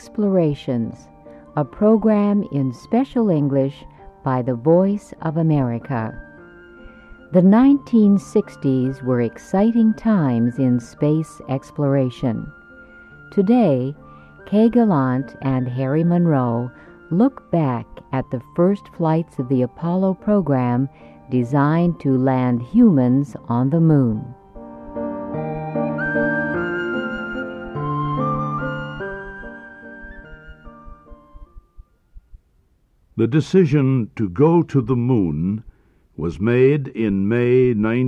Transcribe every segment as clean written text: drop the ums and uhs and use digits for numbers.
Explorations, a program in special English by the Voice of America. The 1960s were exciting times in space exploration. Today, Kay Gallant and Harry Monroe look back at the first flights of the Apollo program designed to land humans on the moon. The decision to go to the moon was made in May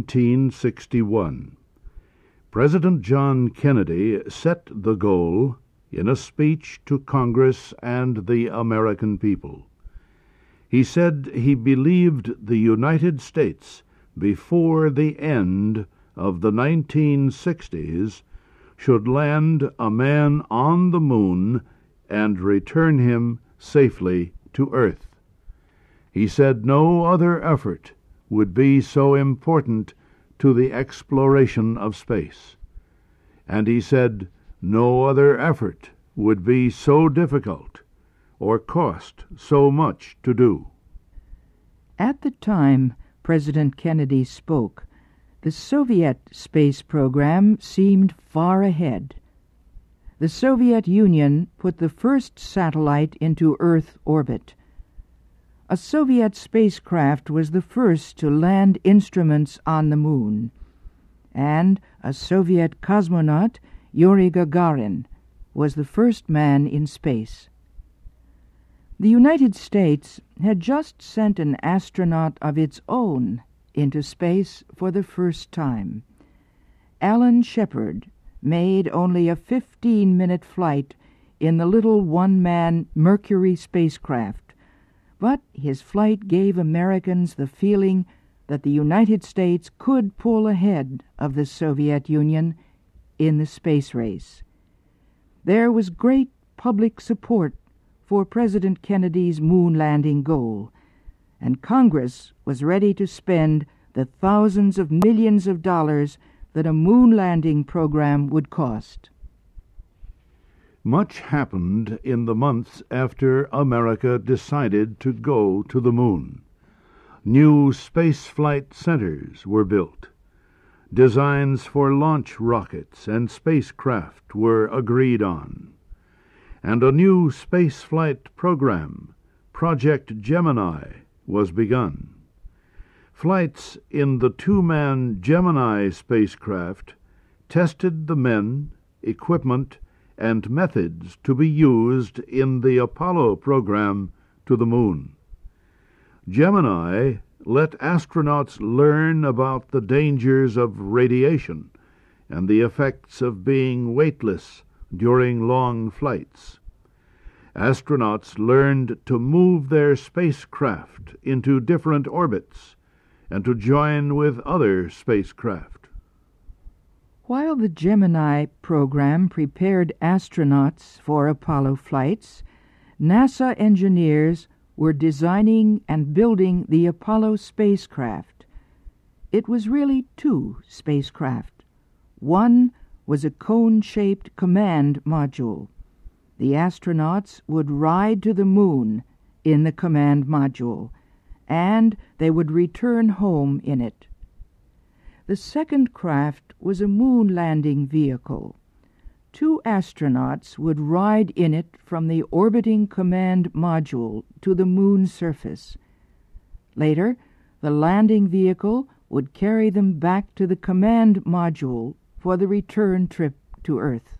1961. President John Kennedy set the goal in a speech to Congress and the American people. He said he believed the United States, before the end of the 1960s, should land a man on the moon and return him safely to Earth. He said no other effort would be so important to the exploration of space. And he said no other effort would be so difficult or cost so much to do. At the time President Kennedy spoke, the Soviet space program seemed far ahead. The Soviet Union put the first satellite into Earth orbit. A Soviet spacecraft was the first to land instruments on the moon, and a Soviet cosmonaut, Yuri Gagarin, was the first man in space. The United States had just sent an astronaut of its own into space for the first time. Alan Shepard made only a 15-minute flight in the little one-man Mercury spacecraft, but his flight gave Americans the feeling that the United States could pull ahead of the Soviet Union in the space race. There was great public support for President Kennedy's moon landing goal, and Congress was ready to spend the thousands of millions of dollars that a moon landing program would cost. Much happened in the months after America decided to go to the moon. New spaceflight centers were built. Designs for launch rockets and spacecraft were agreed on. And a new spaceflight program, Project Gemini, was begun. Flights in the two-man Gemini spacecraft tested the men, equipment, and methods to be used in the Apollo program to the moon. Gemini let astronauts learn about the dangers of radiation and the effects of being weightless during long flights. Astronauts learned to move their spacecraft into different orbits and to join with other spacecraft. While the Gemini program prepared astronauts for Apollo flights, NASA engineers were designing and building the Apollo spacecraft. It was really two spacecraft. One was a cone-shaped command module. The astronauts would ride to the moon in the command module, and they would return home in it. The second craft was a moon landing vehicle. Two astronauts would ride in it from the orbiting command module to the moon's surface. Later, the landing vehicle would carry them back to the command module for the return trip to Earth.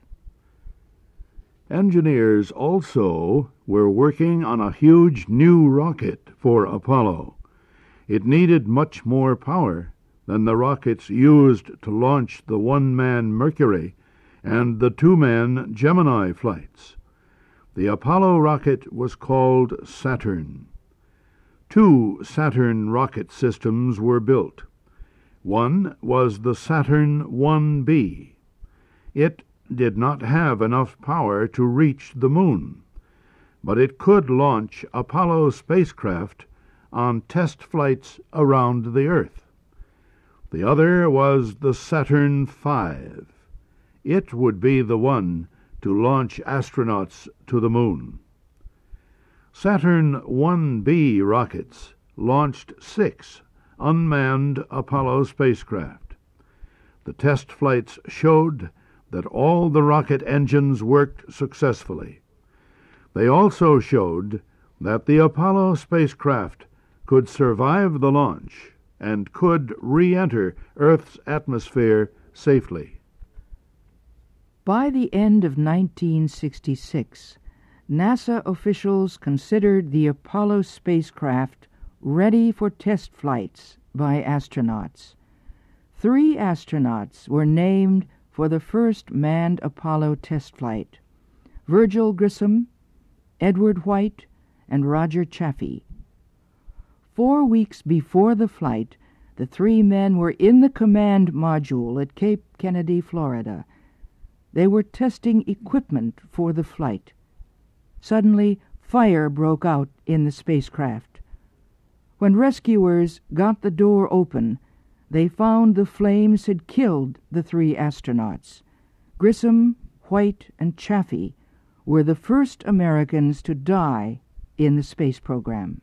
Engineers also were working on a huge new rocket for Apollo. It needed much more power than the rockets used to launch the one-man Mercury and the two-man Gemini flights. The Apollo rocket was called Saturn. Two Saturn rocket systems were built. One was the Saturn 1B. It did not have enough power to reach the moon, but it could launch Apollo spacecraft on test flights around the Earth. The other was the Saturn V. It would be the one to launch astronauts to the moon. Saturn 1B rockets launched 6 unmanned Apollo spacecraft. The test flights showed that all the rocket engines worked successfully. They also showed that the Apollo spacecraft could survive the launch and could re-enter Earth's atmosphere safely. By the end of 1966, NASA officials considered the Apollo spacecraft ready for test flights by astronauts. 3 astronauts were named for the first manned Apollo test flight: Virgil Grissom, Edward White, and Roger Chaffee. 4 weeks before the flight, the 3 men were in the command module at Cape Kennedy, Florida. They were testing equipment for the flight. Suddenly, fire broke out in the spacecraft. When rescuers got the door open, they found the flames had killed the 3 astronauts. Grissom, White, and Chaffee were the first Americans to die in the space program.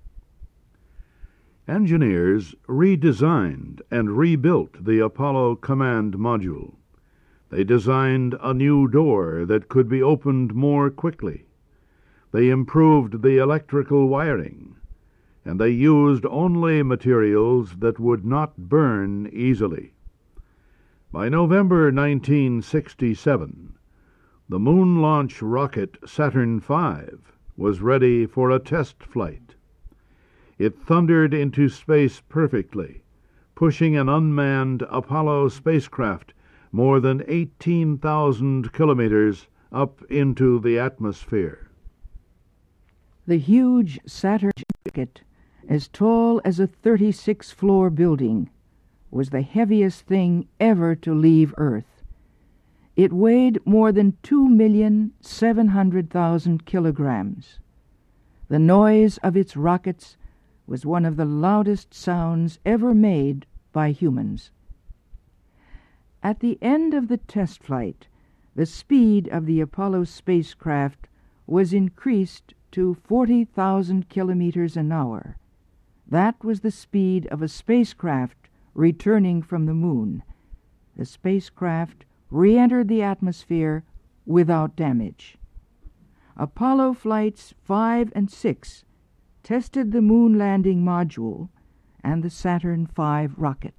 Engineers redesigned and rebuilt the Apollo command module. They designed a new door that could be opened more quickly. They improved the electrical wiring, and they used only materials that would not burn easily. By November 1967, the moon launch rocket Saturn V was ready for a test flight. It thundered into space perfectly, pushing an unmanned Apollo spacecraft more than 18,000 kilometers up into the atmosphere. The huge Saturn rocket, as tall as a 36-floor building, was the heaviest thing ever to leave Earth. It weighed more than 2,700,000 kilograms. The noise of its rockets was one of the loudest sounds ever made by humans. At the end of the test flight, the speed of the Apollo spacecraft was increased to 40,000 kilometers an hour. That was the speed of a spacecraft returning from the moon. The spacecraft re-entered the atmosphere without damage. Apollo Flights 5 and 6 tested the moon landing module and the Saturn V rocket.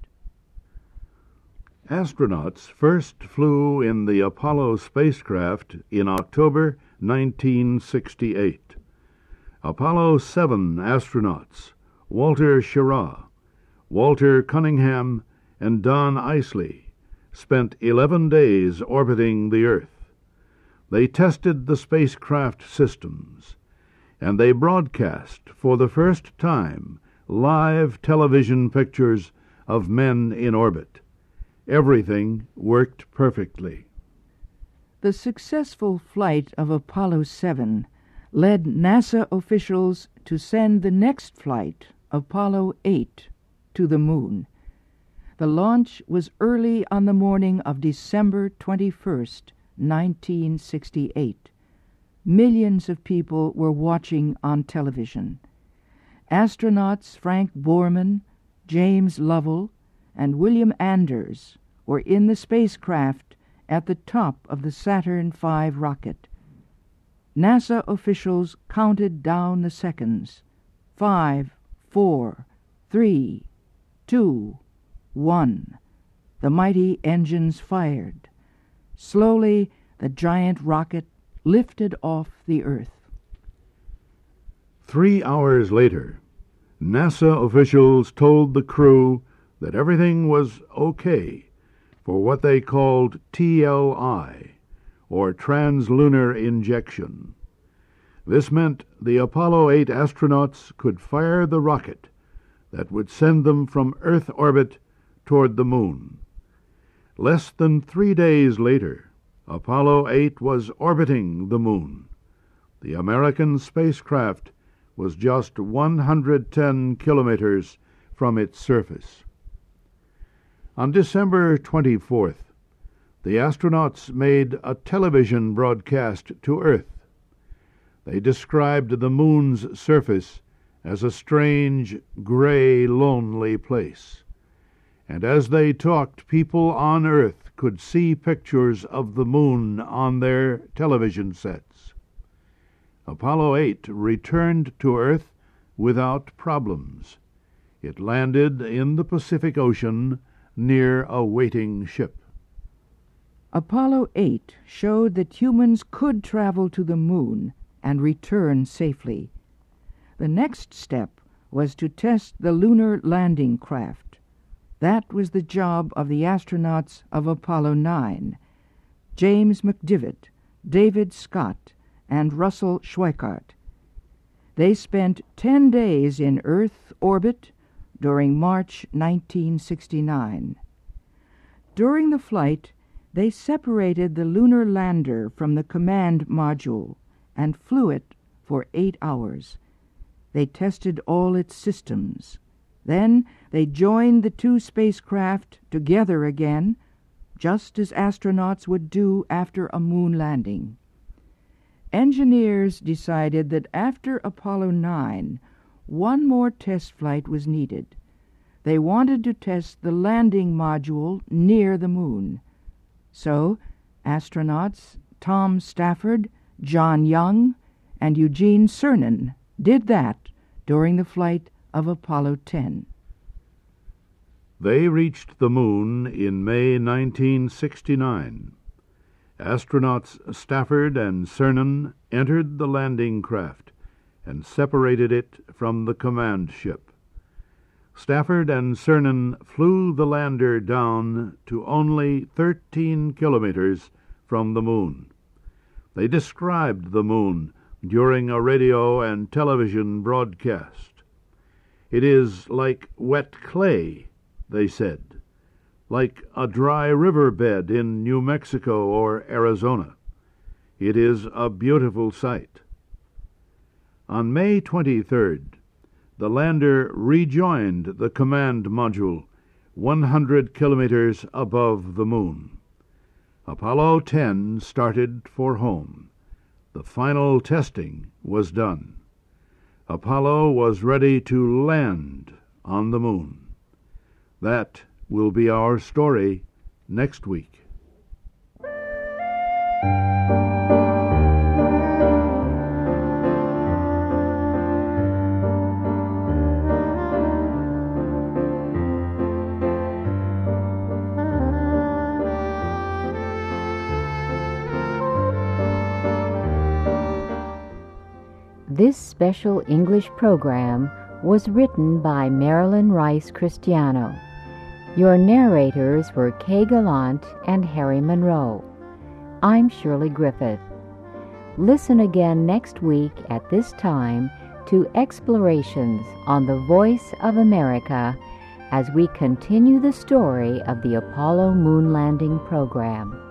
Astronauts first flew in the Apollo spacecraft in October 1968. Apollo 7 astronauts, Walter Schirra, Walter Cunningham, and Don Isley, spent 11 days orbiting the Earth. They tested the spacecraft systems, and they broadcast for the first time live television pictures of men in orbit. Everything worked perfectly. The successful flight of Apollo 7 led NASA officials to send the next flight, Apollo 8, to the moon. The launch was early on the morning of December 21st, 1968. Millions of people were watching on television. Astronauts Frank Borman, James Lovell, and William Anders were in the spacecraft at the top of the Saturn V rocket. NASA officials counted down the seconds. 5, 4, 3, 2, 1. The mighty engines fired. Slowly, the giant rocket lifted off the Earth. 3 hours later, NASA officials told the crew that everything was okay for what they called TLI, or translunar injection. This meant the Apollo 8 astronauts could fire the rocket that would send them from Earth orbit toward the moon. Less than 3 days later, Apollo 8 was orbiting the moon. The American spacecraft was just 110 kilometers from its surface. On December 24th, the astronauts made a television broadcast to Earth. They described the moon's surface as a strange, gray, lonely place. And as they talked, people on Earth could see pictures of the moon on their television sets. Apollo 8 returned to Earth without problems. It landed in the Pacific Ocean near a waiting ship. Apollo 8 showed that humans could travel to the moon and return safely. The next step was to test the lunar landing craft. That was the job of the astronauts of Apollo 9, James McDivitt, David Scott, and Russell Schweickart. They spent 10 days in Earth orbit during March 1969. During the flight, they separated the lunar lander from the command module and flew it for 8 hours. They tested all its systems. Then they joined the two spacecraft together again, just as astronauts would do after a moon landing. Engineers decided that after Apollo 9, one more test flight was needed. They wanted to test the landing module near the moon. So, astronauts Tom Stafford, John Young, and Eugene Cernan did that during the flight of Apollo 10. They reached the moon in May 1969. Astronauts Stafford and Cernan entered the landing craft and separated it from the command ship. Stafford and Cernan flew the lander down to only 13 kilometers from the moon. They described the moon during a radio and television broadcast. It is like wet clay, they said, like a dry riverbed in New Mexico or Arizona. It is a beautiful sight. On May 23rd, the lander rejoined the command module 100 kilometers above the moon. Apollo 10 started for home. The final testing was done. Apollo was ready to land on the moon. That will be our story next week. This special English program was written by Marilyn Rice Cristiano. Your narrators were Kay Gallant and Harry Monroe. I'm Shirley Griffith. Listen again next week at this time to Explorations on the Voice of America as we continue the story of the Apollo moon landing program.